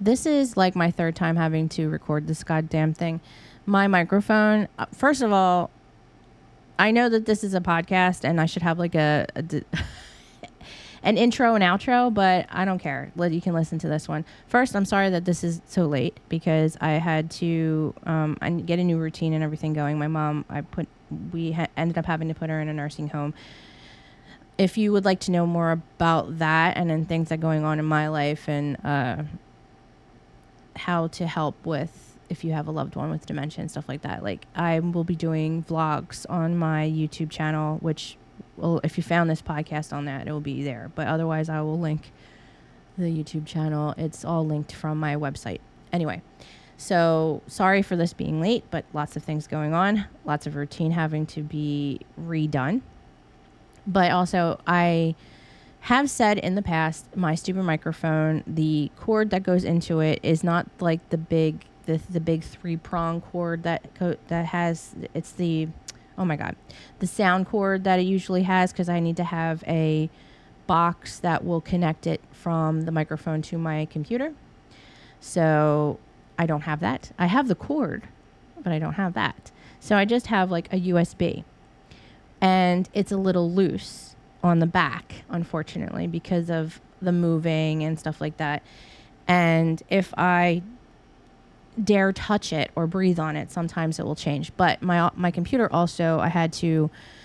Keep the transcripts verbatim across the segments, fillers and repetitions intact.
this is like my third time having to record this goddamn thing. My microphone, uh, first of all, I know that this is a podcast and I should have like a, a d- an intro and outro, but I don't care. Let you can listen to this one. First, I'm sorry that this is so late because I had to um, I get a new routine and everything going. My mom, I put we ha- ended up having to put her in a nursing home. If you would like to know more about that and then things that are going on in my life and uh, how to help with if you have a loved one with dementia and stuff like that, like I will be doing vlogs on my YouTube channel, which well, if you found this podcast on that, it will be there. But otherwise, I will link the YouTube channel. It's all linked from my website. Anyway, so sorry for this being late, but lots of things going on, lots of routine having to be redone. But also, I have said in the past, my stupid microphone, the cord that goes into it is not like the big, the the big three prong cord that co- that has. It's the, oh my god, the sound cord that it usually has, because I need to have a box that will connect it from the microphone to my computer. So I don't have that. I have the cord, but I don't have that. So I just have like a U S B. And it's a little loose on the back, unfortunately, because of the moving and stuff like that. And if I dare touch it or breathe on it, sometimes it will change. But my my computer also, I had to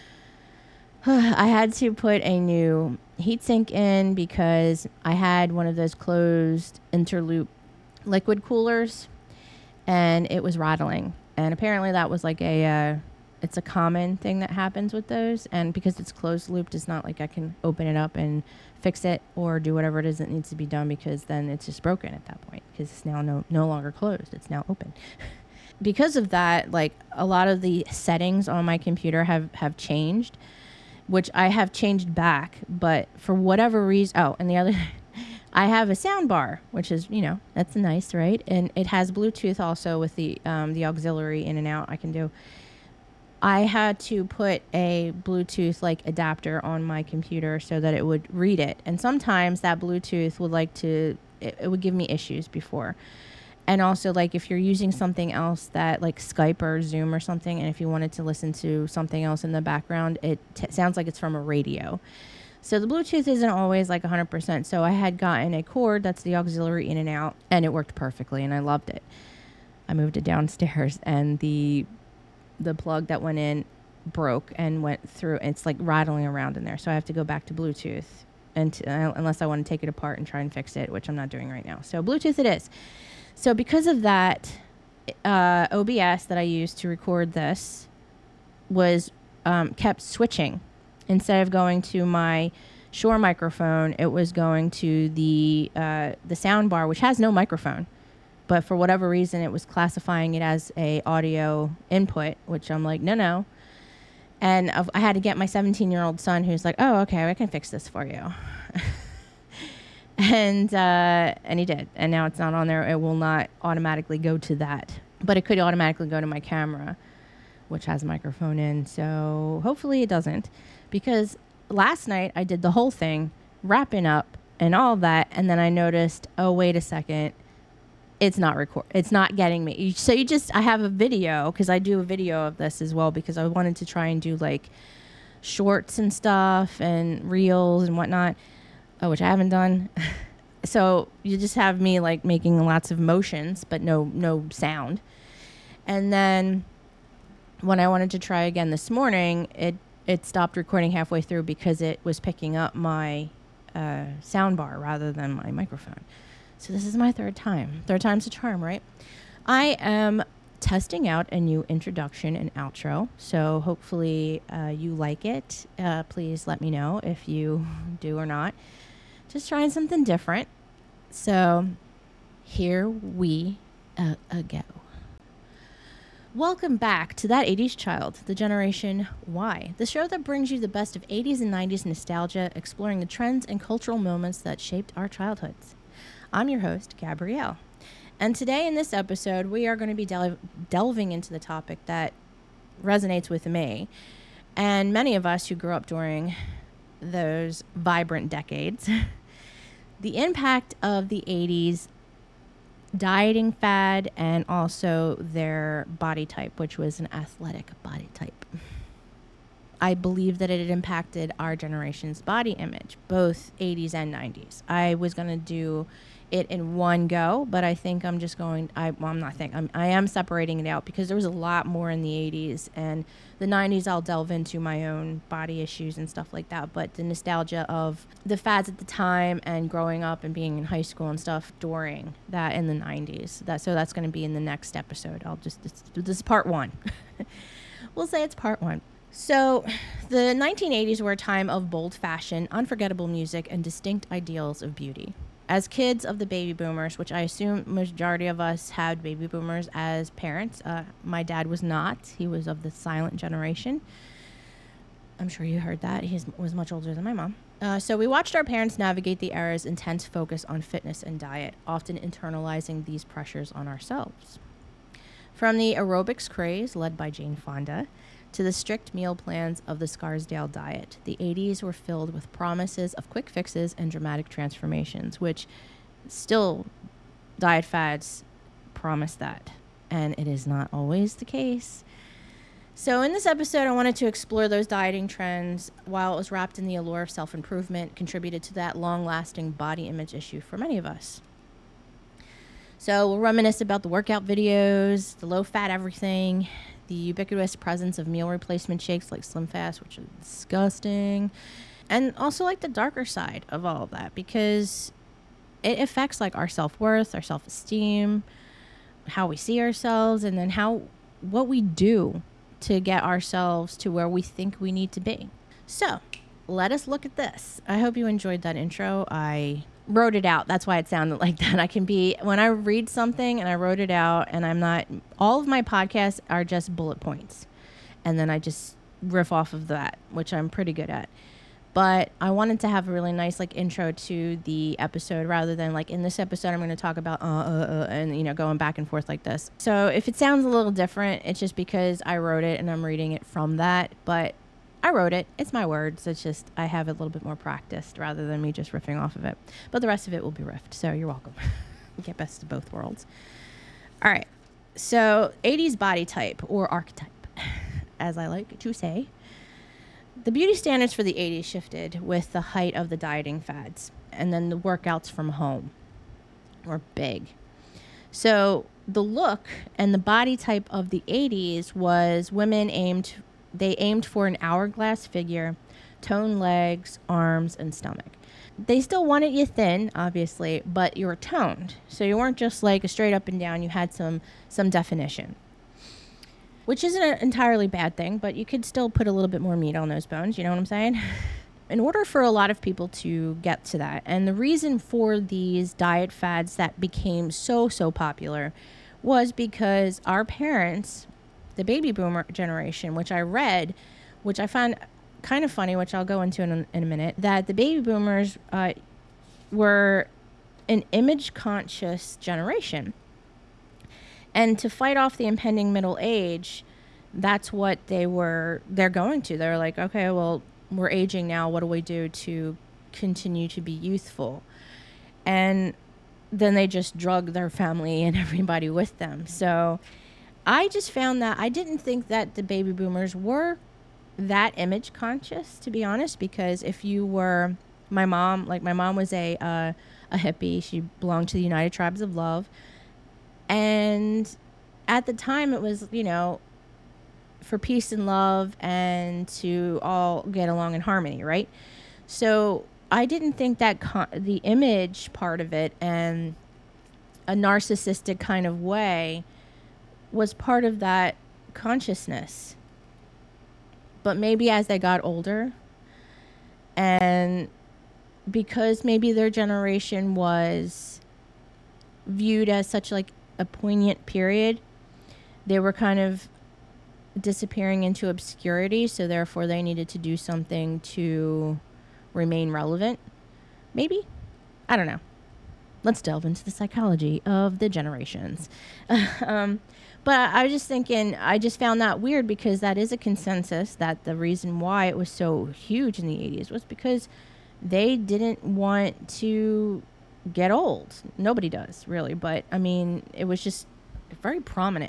I had to put a new heatsink in because I had one of those closed interloop liquid coolers, and it was rattling. And apparently that was like a uh, it's a common thing that happens with those, and because it's closed looped, it's not like I can open it up and fix it or do whatever it is that needs to be done, because then it's just broken at that point, because it's now no no longer closed, it's now open. Because of that, like a lot of the settings on my computer have have changed, which I have changed back, but for whatever reason, oh, and the other I have a sound bar, which is, you know, that's nice, right? And it has Bluetooth also with the um, the auxiliary in and out I can do. I had to put a Bluetooth like adapter on my computer so that it would read it. And sometimes that Bluetooth would like to, it, it would give me issues before. And also, like, if you're using something else that like Skype or Zoom or something, and if you wanted to listen to something else in the background, it t- sounds like it's from a radio. So the Bluetooth isn't always like one hundred percent. So I had gotten a cord that's the auxiliary in and out, and it worked perfectly, and I loved it. I moved it downstairs, and the the plug that went in broke and went through. It's like rattling around in there. So I have to go back to Bluetooth, and t- uh, unless I want to take it apart and try and fix it, which I'm not doing right now. So Bluetooth it is. So because of that, uh, O B S that I used to record this was um, kept switching. Instead of going to my Shure microphone, it was going to the uh, the sound bar, which has no microphone. But for whatever reason, it was classifying it as a audio input, which I'm like, no, no. And I had to get my seventeen-year-old son, who's like, oh, okay, I can fix this for you. and uh, and he did. And now it's not on there. It will not automatically go to that. But it could automatically go to my camera, which has a microphone in. So hopefully it doesn't. Because last night I did the whole thing, wrapping up and all that. And then I noticed, oh, wait a second. It's not record. It's not getting me. So you just, I have a video, because I do a video of this as well, because I wanted to try and do like shorts and stuff and reels and whatnot, oh, which I haven't done. So you just have me like making lots of motions, but no, no sound. And then when I wanted to try again this morning, it, it stopped recording halfway through because it was picking up my uh, sound bar rather than my microphone. So this is my third time. Third time's a charm, right? I am testing out a new introduction and outro. So hopefully uh, you like it. Uh, please let me know if you do or not. Just trying something different. So here we uh, uh, go. Welcome back to That eighties Child, the Generation Y, the show that brings you the best of eighties and nineties nostalgia, exploring the trends and cultural moments that shaped our childhoods. I'm your host, Gabrielle. And today in this episode, we are going to be del- delving into the topic that resonates with me and many of us who grew up during those vibrant decades. The impact of the eighties dieting fad and also their body type, which was an athletic body type. I believe that it had impacted our generation's body image, both eighties and nineties. I was going to do it in one go, but I think I'm just going, I, well, I'm not think, I'm, I am separating it out because there was a lot more in the eighties, and the nineties I'll delve into my own body issues and stuff like that, but the nostalgia of the fads at the time and growing up and being in high school and stuff during that in the nineties. That, so that's going to be in the next episode. I'll just, this, this is part one. We'll say it's part one. So the nineteen eighties were a time of bold fashion, unforgettable music, and distinct ideals of beauty. As kids of the baby boomers, which I assume majority of us had baby boomers as parents, uh, my dad was not. He was of the silent generation. I'm sure you heard that. He was much older than my mom. Uh, so we watched our parents navigate the era's intense focus on fitness and diet, often internalizing these pressures on ourselves. From the aerobics craze led by Jane Fonda to the strict meal plans of the Scarsdale diet, the eighties were filled with promises of quick fixes and dramatic transformations, which still diet fads promise that, and it is not always the case. So in this episode, I wanted to explore those dieting trends while it was wrapped in the allure of self-improvement, contributed to that long-lasting body image issue for many of us. So we'll reminisce about the workout videos, the low-fat everything, the ubiquitous presence of meal replacement shakes like Slim Fast, which is disgusting, and also like the darker side of all of that, because it affects like our self-worth, our self-esteem, how we see ourselves, and then how what we do to get ourselves to where we think we need to be. So let us look at this. I hope you enjoyed that intro. I wrote it out. That's why it sounded like that. I can be, when I read something and I wrote it out, and I'm not, all of my podcasts are just bullet points. And then I just riff off of that, which I'm pretty good at. But I wanted to have a really nice like intro to the episode rather than like in this episode, I'm going to talk about, uh, uh, uh, and you know, going back and forth like this. So if it sounds a little different, it's just because I wrote it and I'm reading it from that, but I wrote it. It's my words. It's just I have it a little bit more practiced rather than me just riffing off of it. But the rest of it will be riffed. So you're welcome. You get best of both worlds. All right. So eighties body type or archetype, as I like to say. The beauty standards for the eighties shifted with the height of the dieting fads. And then the workouts from home were big. So the look and the body type of the eighties was women aimed They aimed for an hourglass figure, toned legs, arms, and stomach. They still wanted you thin, obviously, but you were toned. So you weren't just like a straight up and down. You had some some definition, which isn't an entirely bad thing, but you could still put a little bit more meat on those bones. You know what I'm saying? In order for a lot of people to get to that, and the reason for these diet fads that became so, so popular was because our parents, the baby boomer generation, which I read, which I found kind of funny, which I'll go into in a, in a minute, that the baby boomers uh, were an image-conscious generation. And to fight off the impending middle age, that's what they were, they're going to. They're like, okay, well, we're aging now. What do we do to continue to be youthful? And then they just drug their family and everybody with them. So I just found that I didn't think that the baby boomers were that image conscious, to be honest, because if you were, my mom, like my mom was a uh, a hippie. She belonged to the United Tribes of Love. And at the time it was, you know, for peace and love and to all get along in harmony, right? So I didn't think that con- the image part of it and a narcissistic kind of way was part of that consciousness. But maybe as they got older, and because maybe their generation was viewed as such like a poignant period, they were kind of disappearing into obscurity, so therefore they needed to do something to remain relevant. Maybe? I don't know. Let's delve into the psychology of the generations. um, but I was just thinking, I just found that weird because that is a consensus that the reason why it was so huge in the eighties was because they didn't want to get old. Nobody does, really. But, I mean, it was just very prominent.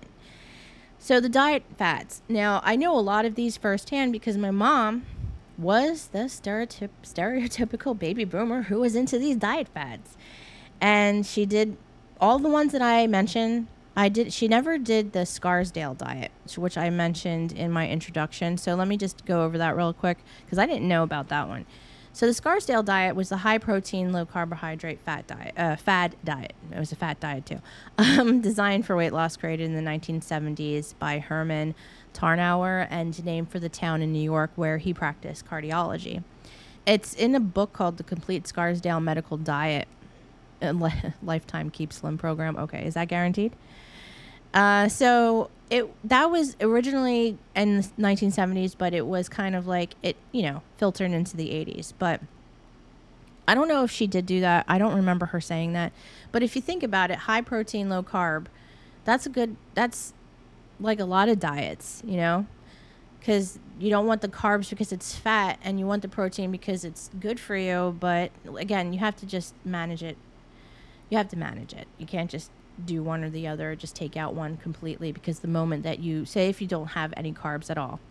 So the diet fads. Now, I know a lot of these firsthand because my mom was the stereotyp- stereotypical baby boomer who was into these diet fads. And she did all the ones that I mentioned. I did. She never did the Scarsdale diet, which I mentioned in my introduction. So let me just go over that real quick because I didn't know about that one. So the Scarsdale diet was the high protein, low carbohydrate, fat diet, uh, fad diet. It was a fat diet too, um, designed for weight loss, created in the nineteen seventies by Herman Tarnower and named for the town in New York where he practiced cardiology. It's in a book called The Complete Scarsdale Medical Diet. Lifetime Keep Slim program. Okay, is that guaranteed? Uh, so it that was originally in the nineteen seventies, but it was kind of like it, you know, filtered into the eighties. But I don't know if she did do that. I don't remember her saying that. But if you think about it, high protein, low carb, that's a good. That's like a lot of diets, you know, because you don't want the carbs because it's fat, and you want the protein because it's good for you. But again, you have to just manage it. You have to manage it. You can't just do one or the other, just take out one completely, because the moment that you, say if you don't have any carbs at all,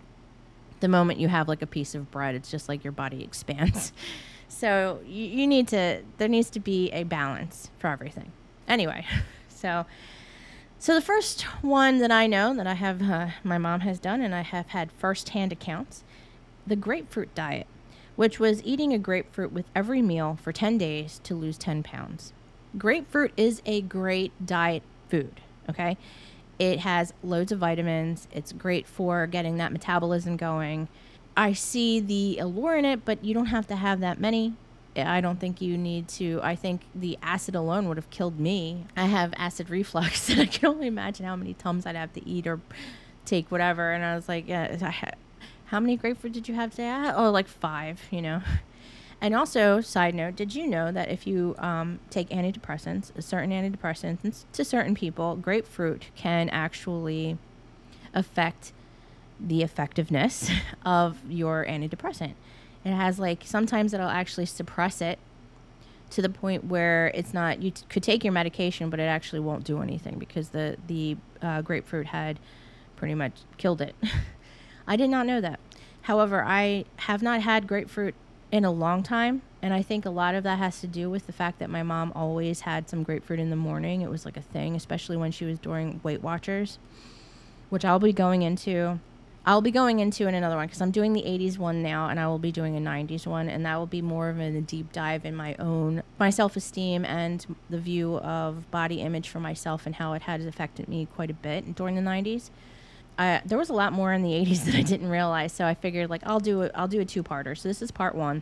the moment you have like a piece of bread, it's just like your body expands. So you, you need to, there needs to be a balance for everything. Anyway, so, so the first one that I know that I have, uh, my mom has done, and I have had firsthand accounts, the grapefruit diet, which was eating a grapefruit with every meal for ten days to lose ten pounds. Grapefruit is a great diet food, okay? It has loads of vitamins. It's great for getting that metabolism going. I see the allure in it, but you don't have to have that many. I don't think you need to. I think the acid alone would have killed me. I have acid reflux, and I can only imagine how many Tums I'd have to eat or take, whatever. And I was like, yeah, I had, how many grapefruit did you have today? I had, oh, like five, you know. And also, side note, did you know that if you um, take antidepressants, certain antidepressants to certain people, grapefruit can actually affect the effectiveness of your antidepressant? It has like, sometimes it'll actually suppress it to the point where it's not, you t- could take your medication, but it actually won't do anything because the, the uh, grapefruit had pretty much killed it. I did not know that. However, I have not had grapefruit in a long time, and I think a lot of that has to do with the fact that my mom always had some grapefruit in the morning. It was like a thing, especially when she was doing Weight Watchers, which I'll be going into. I'll be going into in another one because I'm doing the eighties one now, and I will be doing a nineties one, and that will be more of a deep dive in my own, my self-esteem and the view of body image for myself and how it has affected me quite a bit during the nineties. Uh, there was a lot more in the eighties that I didn't realize, so I figured like I'll do a, I'll do a two-parter. So this is part one.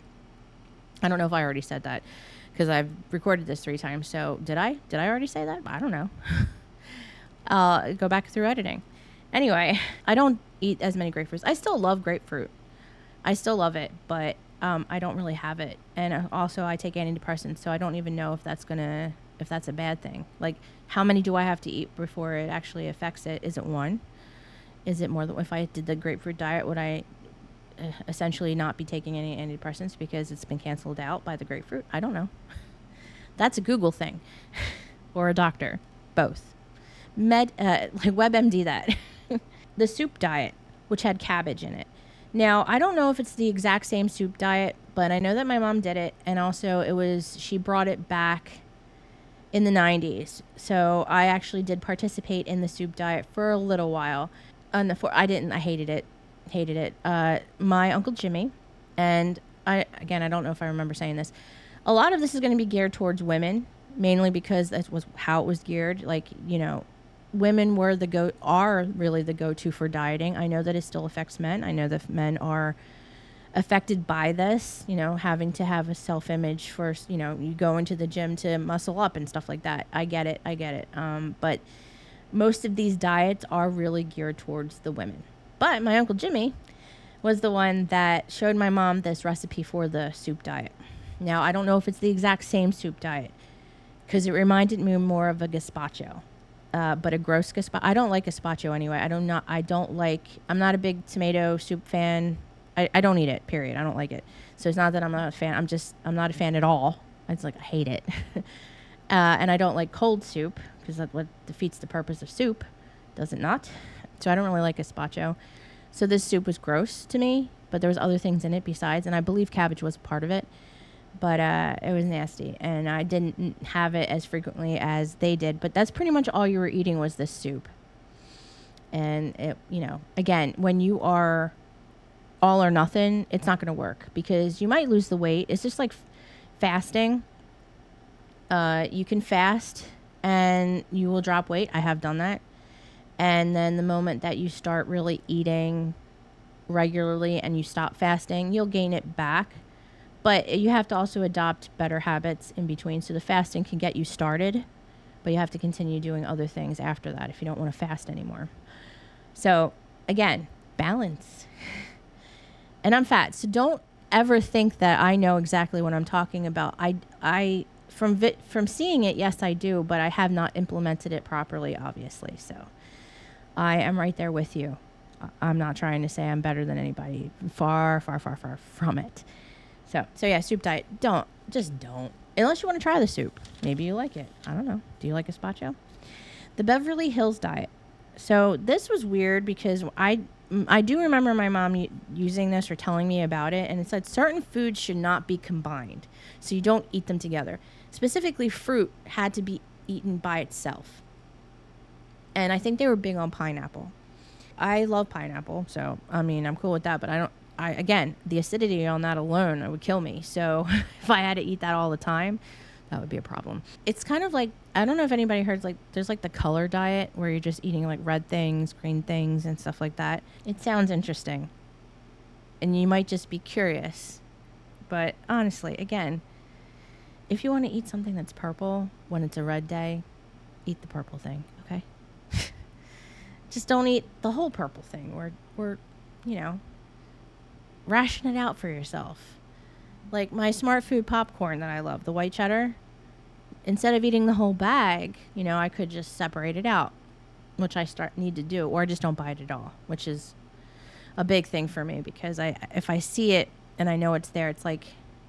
I don't know if I already said that because I've recorded this three times. So did I? Did I already say that? I don't know. I'll go back through editing. Anyway, I don't eat as many grapefruits. I still love grapefruit. I still love it, but um, I don't really have it. And also, I take antidepressants, so I don't even know if that's gonna if that's a bad thing. Like, how many do I have to eat before it actually affects it? Is it one? Is it more than, if I did the grapefruit diet, would I uh, essentially not be taking any antidepressants because it's been canceled out by the grapefruit? I don't know. That's a Google thing. Or a doctor. Both. Med, uh, like WebMD that. The soup diet, which had cabbage in it. Now, I don't know if it's the exact same soup diet, but I know that my mom did it. And also it was, she brought it back in the nineties. So I actually did participate in the soup diet for a little while. On the for I didn't I hated it hated it uh my Uncle Jimmy, and I again I don't know if I remember saying this, a lot of this is going to be geared towards women, mainly because that was how it was geared. Like, you know, women were the go are really the go-to for dieting. I know that it still affects men. I know that men are affected by this, you know, having to have a self-image for, you know, you go into the gym to muscle up and stuff like that. I get it I get it um but most of these diets are really geared towards the women. But my Uncle Jimmy was the one that showed my mom this recipe for the soup diet. Now, I don't know if it's the exact same soup diet because it reminded me more of a gazpacho, uh, but a gross gazpacho. I don't like gazpacho anyway. I don't not. I don't like. I'm not a big tomato soup fan. I, I don't eat it. Period. I don't like it. So it's not that I'm not a fan. I'm just. I'm not a fan at all. It's like, I hate it. uh, and I don't like cold soup because that's what defeats the purpose of soup. Does it not? So I don't really like gazpacho. So this soup was gross to me, but there was other things in it besides, and I believe cabbage was part of it. But uh, it was nasty, and I didn't have it as frequently as they did. But that's pretty much all you were eating was this soup. And, it, you know, again, when you are all or nothing, it's not going to work because you might lose the weight. It's just like f- fasting. Uh, you can fast, and you will drop weight. I have done that. And then the moment that you start really eating regularly and you stop fasting, you'll gain it back. But you have to also adopt better habits in between. So the fasting can get you started, but you have to continue doing other things after that if you don't want to fast anymore. So again, balance. And I'm fat, so don't ever think that I know exactly what I'm talking about. I, I from vi- from seeing it, yes, I do, but I have not implemented it properly, obviously. So I am right there with you. I'm not trying to say I'm better than anybody. Far, far, far, far from it. So, so yeah, soup diet. Don't. Just don't. Unless you want to try the soup. Maybe you like it. I don't know. Do you like gazpacho? The Beverly Hills diet. So this was weird because I, I do remember my mom u- using this or telling me about it. And it said certain foods should not be combined. So you don't eat them together. Specifically, fruit had to be eaten by itself. And I think they were big on pineapple. I love pineapple. So, I mean, I'm cool with that. But I don't. I, again, the acidity on that alone would kill me. So if I had to eat that all the time, that would be a problem. It's kind of like, I don't know if anybody heard, like, there's like the color diet where you're just eating like red things, green things, and stuff like that. It sounds interesting. And you might just be curious. But honestly, again, if you want to eat something that's purple when it's a red day, eat the purple thing, okay? Just don't eat the whole purple thing. Or, or, you know, ration it out for yourself. Like my Smart Food popcorn that I love, the white cheddar. Instead of eating the whole bag, you know, I could just separate it out, which I start need to do, or I just don't buy it at all, which is a big thing for me because I, if I see it and I know it's there, it's like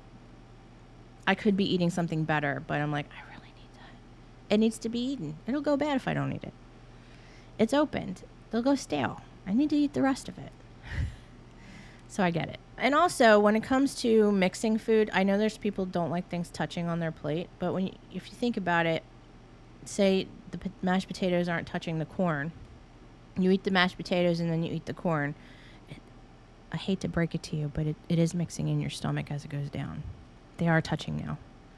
I could be eating something better, but I'm like, I really need that. It needs to be eaten. It'll go bad if I don't eat it. It's opened. They'll go stale. I need to eat the rest of it. So I get it. And also, when it comes to mixing food, I know there's people don't like things touching on their plate, but when you, if you think about it, say the p- mashed potatoes aren't touching the corn, you eat the mashed potatoes and then you eat the corn. It, I hate to break it to you, but it, it is mixing in your stomach as it goes down. They are touching now.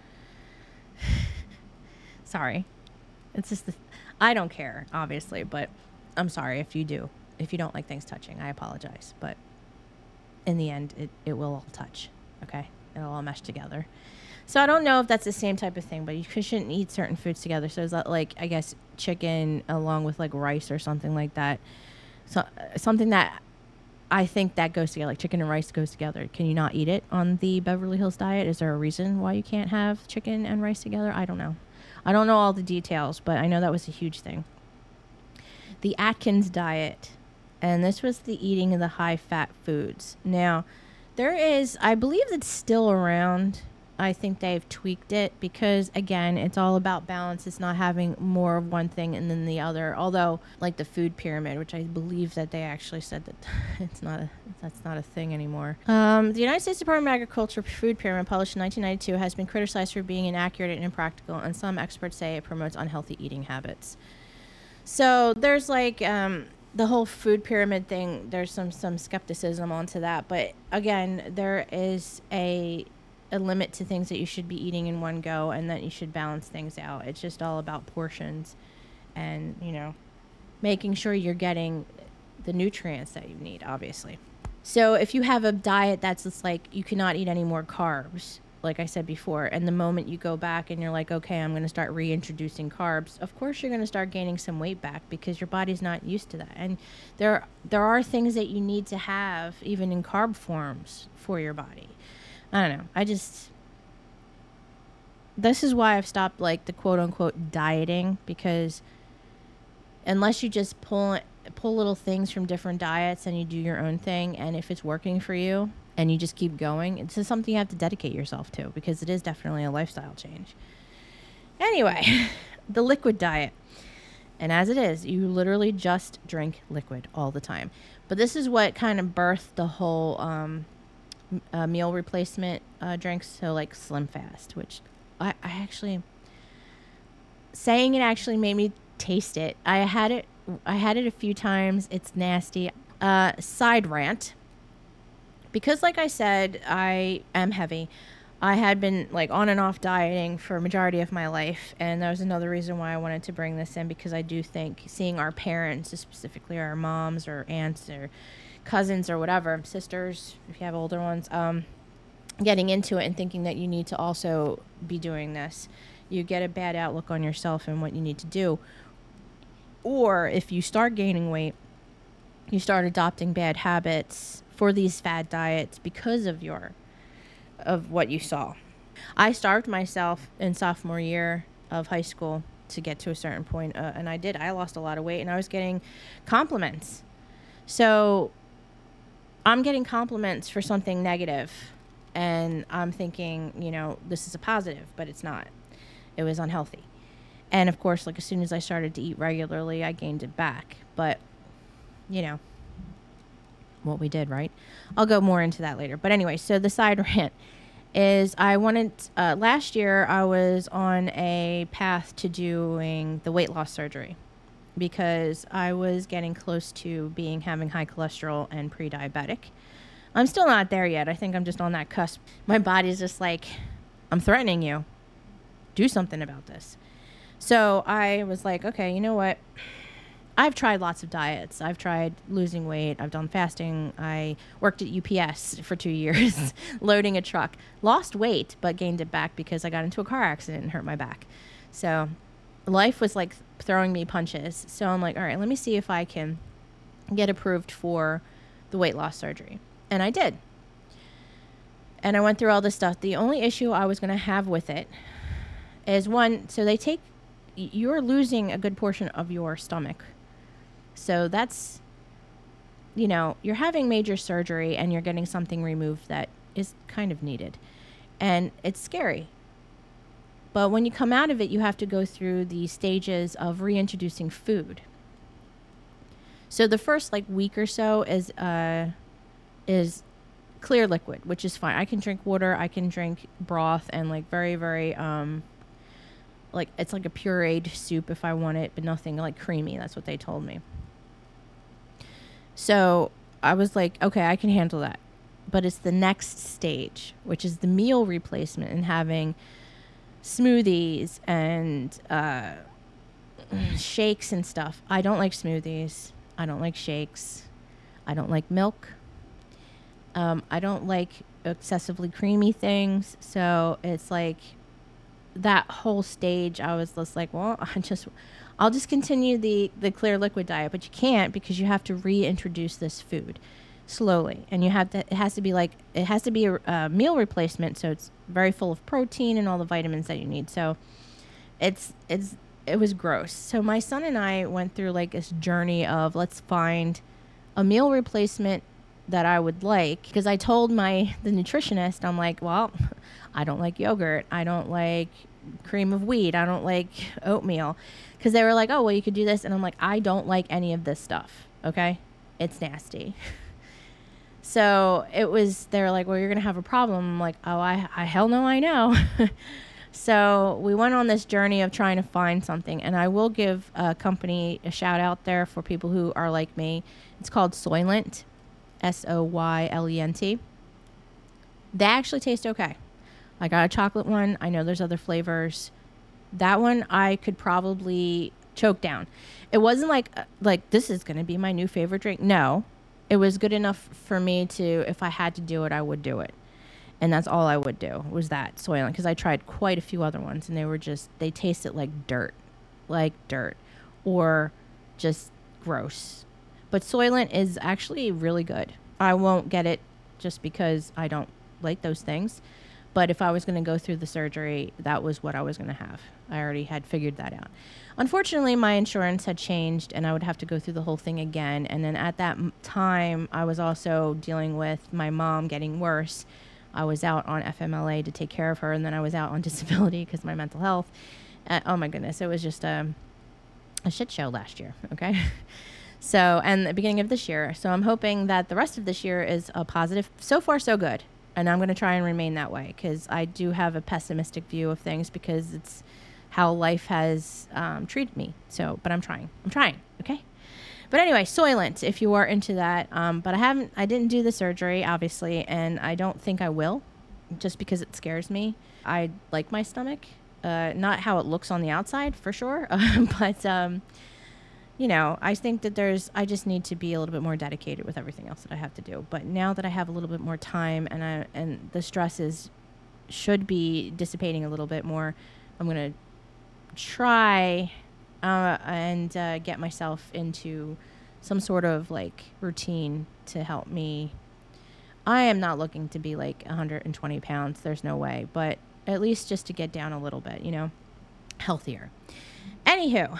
Sorry. It's just, the, I don't care, obviously, but I'm sorry if you do. If you don't like things touching, I apologize, but in the end, it, it will all touch, okay? It'll all mesh together. So I don't know if that's the same type of thing, but you shouldn't eat certain foods together. So is that like, I guess, chicken along with like rice or something like that? So uh, something that I think that goes together, like chicken and rice goes together. Can you not eat it on the Beverly Hills diet? Is there a reason why you can't have chicken and rice together? I don't know. I don't know all the details, but I know that was a huge thing. The Atkins diet. And this was the eating of the high-fat foods. Now, there is, I believe it's still around. I think they've tweaked it because, again, it's all about balance. It's not having more of one thing and then the other. Although, like the food pyramid, which I believe that they actually said that it's not a, that's not a thing anymore. Um, the United States Department of Agriculture food pyramid, published in nineteen ninety-two, has been criticized for being inaccurate and impractical, and some experts say it promotes unhealthy eating habits. So there's like... Um, the whole food pyramid thing, there's some, some skepticism onto that. But again, there is a a limit to things that you should be eating in one go and that you should balance things out. It's just all about portions and, you know, making sure you're getting the nutrients that you need, obviously. So if you have a diet that's just like you cannot eat any more carbs, like I said before, and the moment you go back and you're like, okay, I'm going to start reintroducing carbs, of course you're going to start gaining some weight back because your body's not used to that. And there there are things that you need to have even in carb forms for your body. I don't know. I just, this is why I've stopped like the quote unquote dieting, because unless you just pull pull little things from different diets and you do your own thing, and if it's working for you, and you just keep going, it's just something you have to dedicate yourself to, because it is definitely a lifestyle change. Anyway, the liquid diet. And as it is, you literally just drink liquid all the time. But this is what kind of birthed the whole um, uh, meal replacement uh, drinks. So like Slim Fast, which I, I actually, saying it actually made me taste it. I had it, I had it a few times. It's nasty. Uh, side rant. Because like I said, I am heavy. I had been like on and off dieting for a majority of my life, and that was another reason why I wanted to bring this in, because I do think seeing our parents, specifically our moms or aunts or cousins or whatever, sisters, if you have older ones, um, getting into it and thinking that you need to also be doing this, you get a bad outlook on yourself and what you need to do. Or if you start gaining weight, you start adopting bad habits for these fad diets because of your of what you saw. I starved myself in sophomore year of high school to get to a certain point, uh, and I did. I lost a lot of weight, and I was getting compliments. So I'm getting compliments for something negative, and I'm thinking, you know, this is a positive, but it's not. It was unhealthy. And of course, like as soon as I started to eat regularly, I gained it back. But, you know, what we did, right? I'll go more into that later. But anyway, so the side rant is I wanted, uh, last year I was on a path to doing the weight loss surgery because I was getting close to being, having high cholesterol and pre-diabetic. I'm still not there yet. I think I'm just on that cusp. My body's just like, I'm threatening you. Do something about this. So I was like, okay, you know what? I've tried lots of diets. I've tried losing weight. I've done fasting. I worked at U P S for two years, loading a truck. Lost weight, but gained it back because I got into a car accident and hurt my back. So life was like throwing me punches. So I'm like, all right, let me see if I can get approved for the weight loss surgery. And I did. And I went through all this stuff. The only issue I was going to have with it is one, so they take, you're losing a good portion of your stomach. So that's, you know, you're having major surgery and you're getting something removed that is kind of needed. And it's scary. But when you come out of it, you have to go through the stages of reintroducing food. So the first like week or so is uh, is clear liquid, which is fine. I can drink water. I can drink broth and like very, very, um, like it's like a pureed soup if I want it, but nothing like creamy. That's what they told me. So I was like, okay, I can handle that. But it's the next stage, which is the meal replacement and having smoothies and uh, shakes and stuff. I don't like smoothies. I don't like shakes. I don't like milk. Um, I don't like excessively creamy things. So it's like that whole stage, I was just like, well, I just... I'll just continue the, the clear liquid diet, but you can't because you have to reintroduce this food slowly. And you have to, it has to be like, it has to be a, a meal replacement. So it's very full of protein and all the vitamins that you need. So it's, it's, it was gross. So my son and I went through like this journey of let's find a meal replacement that I would like. Because I told my, the nutritionist, I'm like, well, I don't like yogurt. I don't like cream of wheat. I don't like oatmeal. Because they were like, oh, well, you could do this. And I'm like, I don't like any of this stuff. Okay? It's nasty. So it was, they were like, well, you're going to have a problem. I'm like, oh, I, I hell no, I know. So we went on this journey of trying to find something. And I will give a company a shout out there for people who are like me. It's called Soylent. S O Y L E N T. They actually taste okay. I got a chocolate one. I know there's other flavors. That one I could probably choke down. It wasn't like, like this is going to be my new favorite drink. No, it was good enough for me to, if I had to do it, I would do it. And that's all I would do was that Soylent, because I tried quite a few other ones and they were just, they tasted like dirt, like dirt or just gross. But Soylent is actually really good. I won't get it just because I don't like those things. But if I was going to go through the surgery, that was what I was going to have. I already had figured that out. Unfortunately, my insurance had changed, and I would have to go through the whole thing again. And then at that m- time, I was also dealing with my mom getting worse. I was out on F M L A to take care of her, and then I was out on disability because of my mental health. Uh, oh, my goodness. It was just a, a shit show last year, okay? So, and the beginning of this year. So I'm hoping that the rest of this year is a positive. So far, so good. And I'm going to try and remain that way because I do have a pessimistic view of things because it's how life has um, treated me. So, but I'm trying. I'm trying. Okay. But anyway, Soylent, if you are into that. Um, but I haven't, I didn't do the surgery, obviously, and I don't think I will just because it scares me. I like my stomach, uh, not how it looks on the outside for sure. but, um, you know, I think that there's, I just need to be a little bit more dedicated with everything else that I have to do. But now that I have a little bit more time and I, and the stress is, should be dissipating a little bit more, I'm going to try uh, and uh, get myself into some sort of like routine to help me. I am not looking to be like one hundred twenty pounds. There's no way, but at least just to get down a little bit, you know, healthier. Anywho.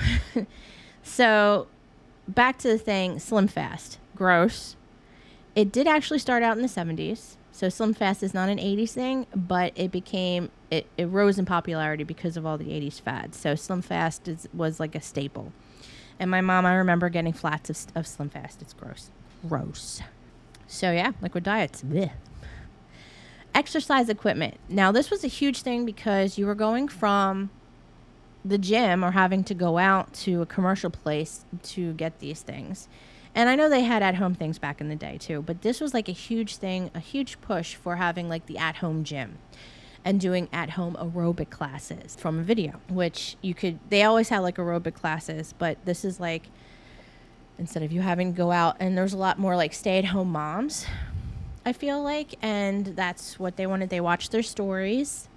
So back to the thing, Slim Fast, gross. It did actually start out in the seventies. So Slim Fast is not an eighties thing, but it became, it, it rose in popularity because of all the eighties fads. So Slim Fast is, was like a staple. And my mom, I remember getting flats of, of Slim Fast. It's gross. Gross. So yeah, liquid diets. Blech. Exercise equipment. Now this was a huge thing because you were going from the gym or having to go out to a commercial place to get these things. And I know they had at-home things back in the day too, but this was like a huge thing, a huge push for having like the at-home gym and doing at-home aerobic classes from a video, which you could, they always had like aerobic classes, but this is like, instead of you having to go out, and there's a lot more like stay-at-home moms, I feel like, and that's what they wanted. They watched their stories,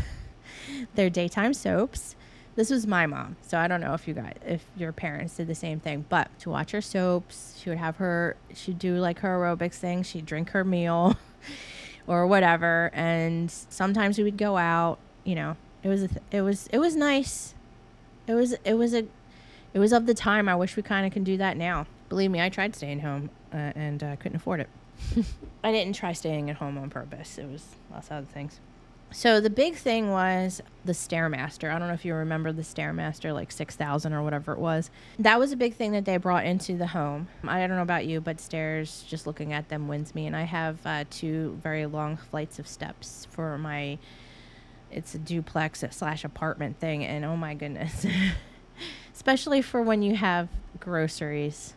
their daytime soaps. This was my mom, so I don't know if you guys, if your parents did the same thing, but to watch her soaps, she would have her, she'd do like her aerobics thing, she'd drink her meal or whatever, and sometimes we would go out, you know, it was, a th- it was, it was nice. It was, it was a, it was of the time. I wish we kind of can do that now. Believe me, I tried staying home uh, and uh, couldn't afford it. I didn't try staying at home on purpose. It was lots of other things. So the big thing was the Stairmaster. I don't know if you remember the Stairmaster, like six thousand or whatever it was. That was a big thing that they brought into the home. I don't know about you, but stairs, just looking at them wins me. And I have uh, two very long flights of steps for my, it's a duplex slash apartment thing. And oh my goodness, especially for when you have groceries.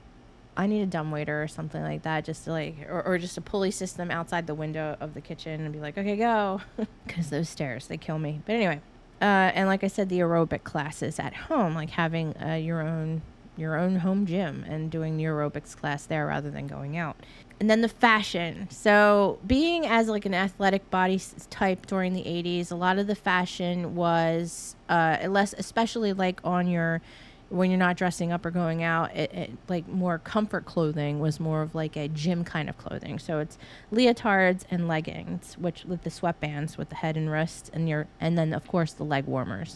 I need a dumbwaiter or something like that, just to like, or, or just a pulley system outside the window of the kitchen and be like, okay, go. Because those stairs, they kill me. But anyway, uh, and like I said, the aerobic classes at home, like having uh, your own your own home gym and doing the aerobics class there rather than going out. And then the fashion. So being as like an athletic body type during the eighties, a lot of the fashion was uh, less, especially like on your, when you're not dressing up or going out, it, it like more comfort clothing was more of like a gym kind of clothing. So it's leotards and leggings, which with the sweatbands with the head and wrist, and your, and then of course the leg warmers.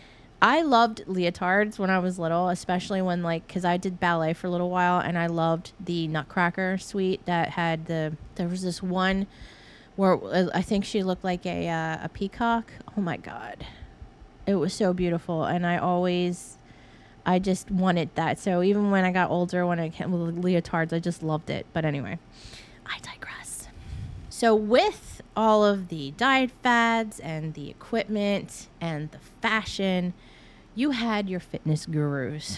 I loved leotards when I was little, especially when like, cause I did ballet for a little while, and I loved the Nutcracker suite that had the, there was this one where I think she looked like a, uh, a peacock. Oh my God. It was so beautiful. And I always, I just wanted that. So even when I got older, when I came with leotards, I just loved it. But anyway, I digress. So with all of the diet fads and the equipment and the fashion, you had your fitness gurus.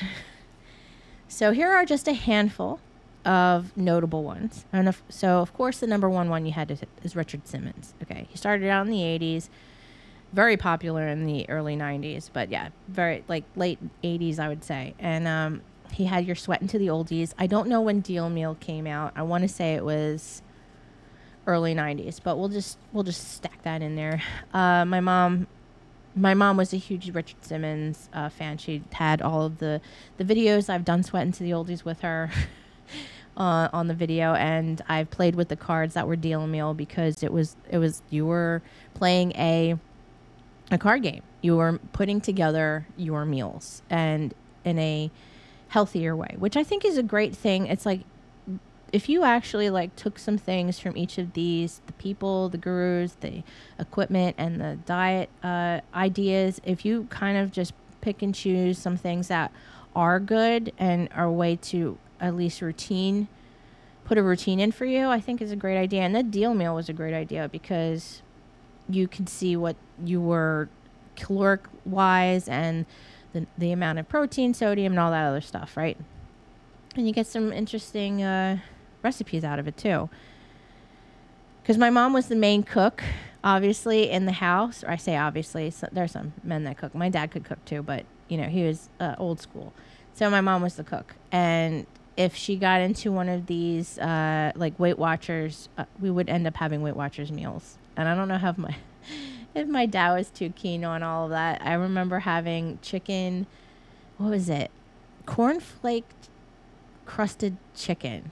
So here are just a handful of notable ones. And if, so of course the number one one you had is, is Richard Simmons. Okay, he started out in the eighties. Very popular in the early nineties, but yeah, very like late eighties, I would say. And um, he had your Sweat Into the Oldies. I don't know when Deal Meal came out. I want to say it was early nineties, but we'll just we'll just stack that in there. Uh, my mom, my mom was a huge Richard Simmons uh, fan. She had all of the the videos. I've done Sweat Into the Oldies with her. uh, on the video, and I've played with the cards that were deal a meal because it was it was you were playing a a card game. You were putting together your meals and in a healthier way, which I think is a great thing. It's like if you actually like took some things from each of these, the people, the gurus, the equipment, and the diet uh, ideas, if you kind of just pick and choose some things that are good and are a way to at least routine, put a routine in for you, I think is a great idea. And the deal meal was a great idea because you could see what you were caloric wise and the, the amount of protein, sodium, and all that other stuff, right? And you get some interesting uh, recipes out of it too. Because my mom was the main cook, obviously, in the house. Or I say obviously, so there's some men that cook. My dad could cook too, but, you know, he was uh, old school. So my mom was the cook. And if she got into one of these, uh, like, Weight Watchers, uh, we would end up having Weight Watchers meals. And I don't know how my... if my dad was too keen on all of that. I remember having chicken, what was it? Cornflake crusted chicken.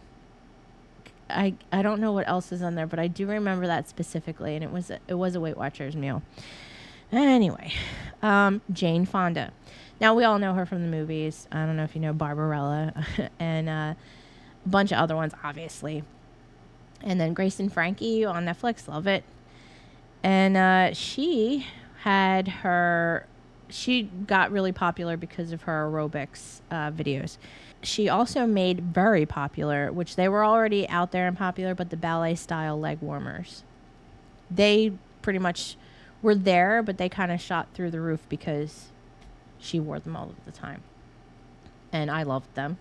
I I don't know what else is on there, but I do remember that specifically, and it was a, it was a Weight Watchers meal. Anyway, um, Jane Fonda. Now we all know her from the movies. I don't know if you know Barbarella and uh, a bunch of other ones, obviously. And then Grace and Frankie on Netflix, love it. And uh, she had her, she got really popular because of her aerobics uh, videos. She also made very popular, which they were already out there and popular, but the ballet style leg warmers. They pretty much were there, but they kind of shot through the roof because she wore them all of the time. And I loved them.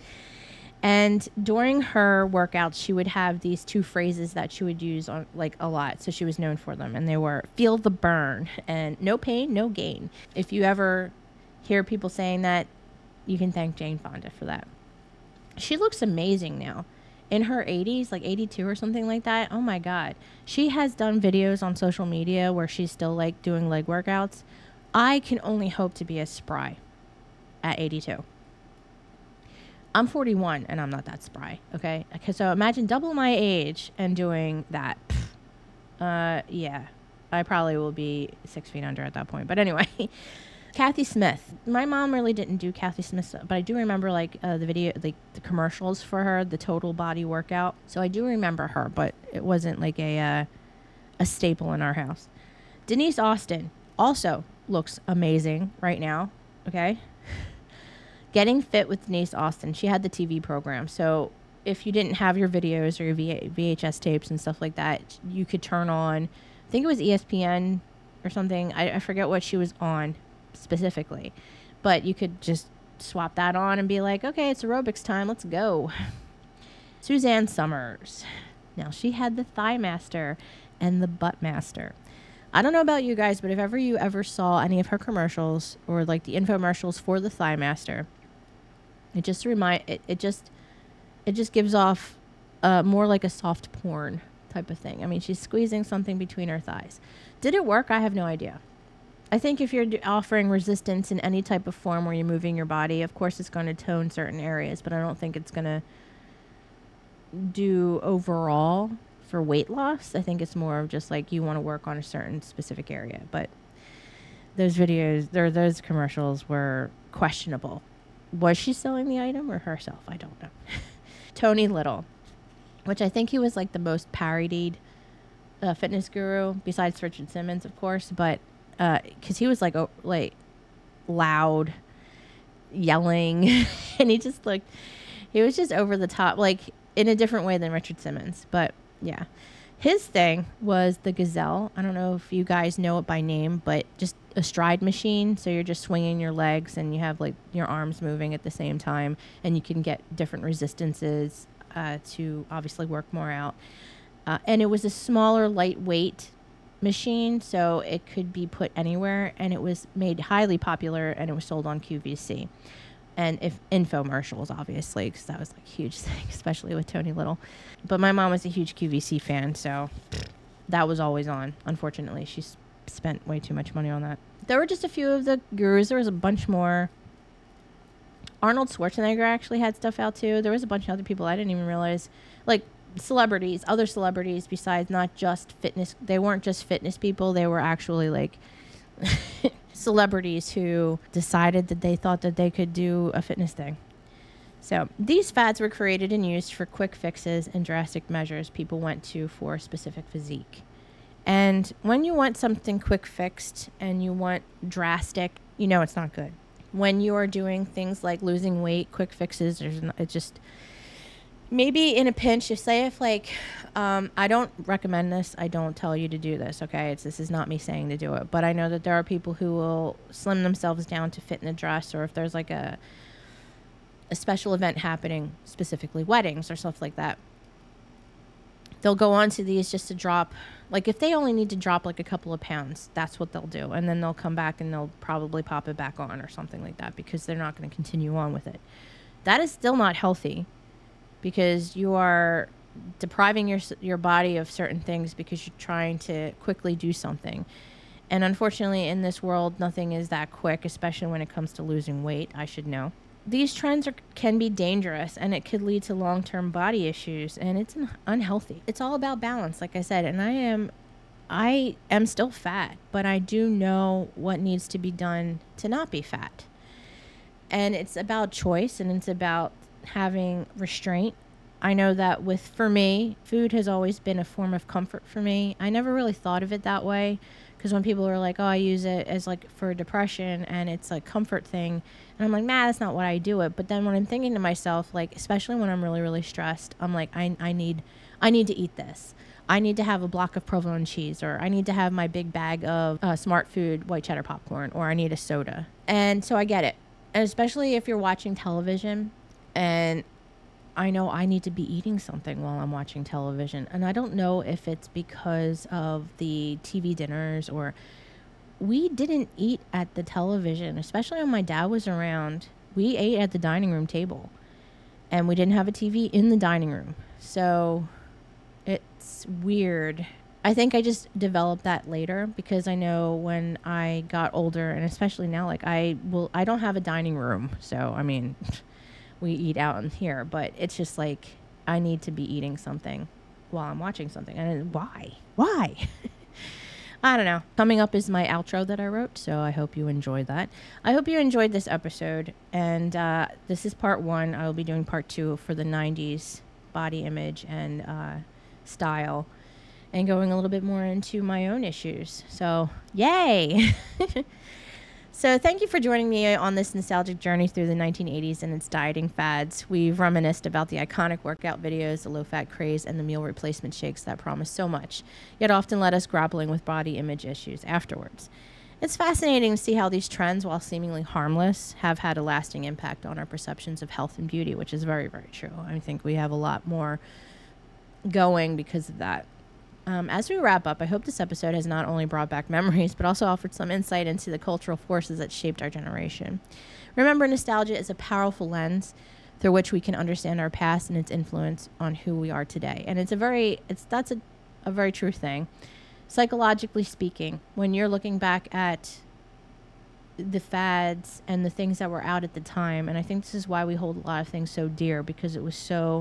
And during her workouts, she would have these two phrases that she would use on like a lot. So she was known for them. And they were feel the burn and no pain, no gain. If you ever hear people saying that, you can thank Jane Fonda for that. She looks amazing now. In her eighties, like eighty-two or something like that. Oh my God. She has done videos on social media where she's still like doing leg workouts. I can only hope to be as spry at eighty-two. I'm forty-one and I'm not that spry, okay? Okay, so imagine double my age and doing that. Uh, yeah, I probably will be six feet under at that point. But anyway, Kathy Smith. My mom really didn't do Kathy Smith stuff, but I do remember like uh, the video, like the commercials for her, the total body workout. So I do remember her, but it wasn't like a uh, a staple in our house. Denise Austin also looks amazing right now, okay? Getting Fit with Denise Austin. She had the T V program. So if you didn't have your videos or your V H S tapes and stuff like that, you could turn on, I think it was E S P N or something. I, I forget what she was on specifically. But you could just swap that on and be like, okay, it's aerobics time. Let's go. Suzanne Summers. Now, she had the Thigh Master and the Butt Master. I don't know about you guys, but if ever you ever saw any of her commercials or like the infomercials for the Thigh Master, it just remind it, it just it just gives off uh, more like a soft porn type of thing. I mean, she's squeezing something between her thighs. Did it work? I have no idea. I think if you're d- offering resistance in any type of form where you're moving your body, of course it's going to tone certain areas, but I don't think it's going to do overall for weight loss. I think it's more of just like you want to work on a certain specific area. But those videos, there, those commercials were questionable. Was she selling the item or herself? I don't know. Tony Little, which I think he was like the most parodied uh, fitness guru besides Richard Simmons, of course. But because uh, he was like oh, like loud, yelling, and he just looked, he was just over the top, like in a different way than Richard Simmons. But yeah, his thing was the Gazelle. I don't know if you guys know it by name, but just a stride machine. So you're just swinging your legs and you have like your arms moving at the same time, and you can get different resistances uh, to obviously work more out. Uh, and it was a smaller, lightweight machine, so it could be put anywhere, and it was made highly popular, and it was sold on Q V C. And if infomercials, obviously, because that was like a huge thing, especially with Tony Little. But my mom was a huge Q V C fan, so that was always on. Unfortunately, she s- spent way too much money on that. There were just a few of the gurus. There was a bunch more. Arnold Schwarzenegger actually had stuff out too. There was a bunch of other people I didn't even realize, like celebrities, other celebrities besides not just fitness. They weren't just fitness people. They were actually like celebrities who decided that they thought that they could do a fitness thing. So these fads were created and used for quick fixes and drastic measures people went to for a specific physique. And when you want something quick fixed and you want drastic, you know it's not good. When you are doing things like losing weight, quick fixes, there's no, it just maybe in a pinch. If say if like um, I don't recommend this, I don't tell you to do this. Okay, it's this is not me saying to do it, but I know that there are people who will slim themselves down to fit in a dress, or if there's like a a special event happening, specifically weddings or stuff like that. They'll go on to these just to drop, like if they only need to drop like a couple of pounds, that's what they'll do. And then they'll come back and they'll probably pop it back on or something like that because they're not going to continue on with it. That is still not healthy because you are depriving your your body of certain things because you're trying to quickly do something. And unfortunately in this world, nothing is that quick, especially when it comes to losing weight, I should know. These trends are, can be dangerous and it could lead to long-term body issues and it's un- unhealthy. It's all about balance, like I said, and I am I am still fat, but I do know what needs to be done to not be fat. And it's about choice and it's about having restraint. I know that with, for me, food has always been a form of comfort for me. I never really thought of it that way because when people are like, oh, I use it as like for depression and it's a comfort thing. And I'm like, nah, that's not what I do it. But then when I'm thinking to myself, like, especially when I'm really, really stressed, I'm like, I, I need, I need to eat this. I need to have a block of provolone cheese, or I need to have my big bag of uh, Smart Food white cheddar popcorn, or I need a soda. And so I get it. And especially if you're watching television and I know I need to be eating something while I'm watching television. And I don't know if it's because of the T V dinners or we didn't eat at the television, especially when my dad was around. We ate at the dining room table and we didn't have a T V in the dining room. So it's weird. I think I just developed that later because I know when I got older and especially now, like I will, I don't have a dining room. So, I mean, we eat out in here, but it's just like I need to be eating something while I'm watching something. And why? Why? I don't know. Coming up is my outro that I wrote, so I hope you enjoyed that. I hope you enjoyed this episode, and uh, this is part one. I will be doing part two for the nineties body image and uh, style, and going a little bit more into my own issues. So, yay! So thank you for joining me on this nostalgic journey through the nineteen eighties and its dieting fads. We've reminisced about the iconic workout videos, the low-fat craze, and the meal replacement shakes that promise so much, yet often let us grappling with body image issues afterwards. It's fascinating to see how these trends, while seemingly harmless, have had a lasting impact on our perceptions of health and beauty, which is very, very true. I think we have a lot more going because of that. Um, as we wrap up, I hope this episode has not only brought back memories, but also offered some insight into the cultural forces that shaped our generation. Remember, nostalgia is a powerful lens through which we can understand our past and its influence on who we are today. And it's a very, it's that's a, a very true thing. Psychologically speaking, when you're looking back at the fads and the things that were out at the time, and I think this is why we hold a lot of things so dear, because it was so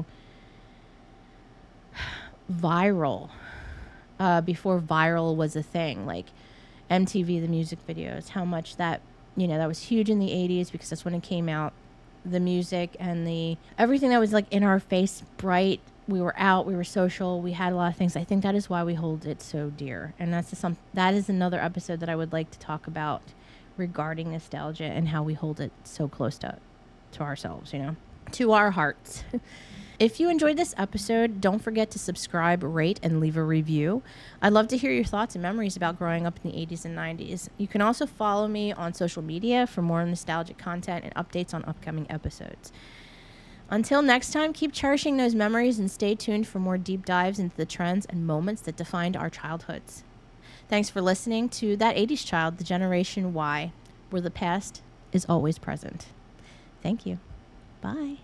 viral. Uh, before viral was a thing, like M T V, the music videos, how much that, you know, that was huge in the eighties because that's when it came out. The music and the everything that was like in our face, bright. We were out, we were social, we had a lot of things. I think that is why we hold it so dear. And that's just some, that is another episode that I would like to talk about regarding nostalgia and how we hold it so close to, to ourselves, you know, to our hearts. If you enjoyed this episode, don't forget to subscribe, rate, and leave a review. I'd love to hear your thoughts and memories about growing up in the eighties and nineties. You can also follow me on social media for more nostalgic content and updates on upcoming episodes. Until next time, keep cherishing those memories and stay tuned for more deep dives into the trends and moments that defined our childhoods. Thanks for listening to That eighties Child, the Generation Y, where the past is always present. Thank you. Bye.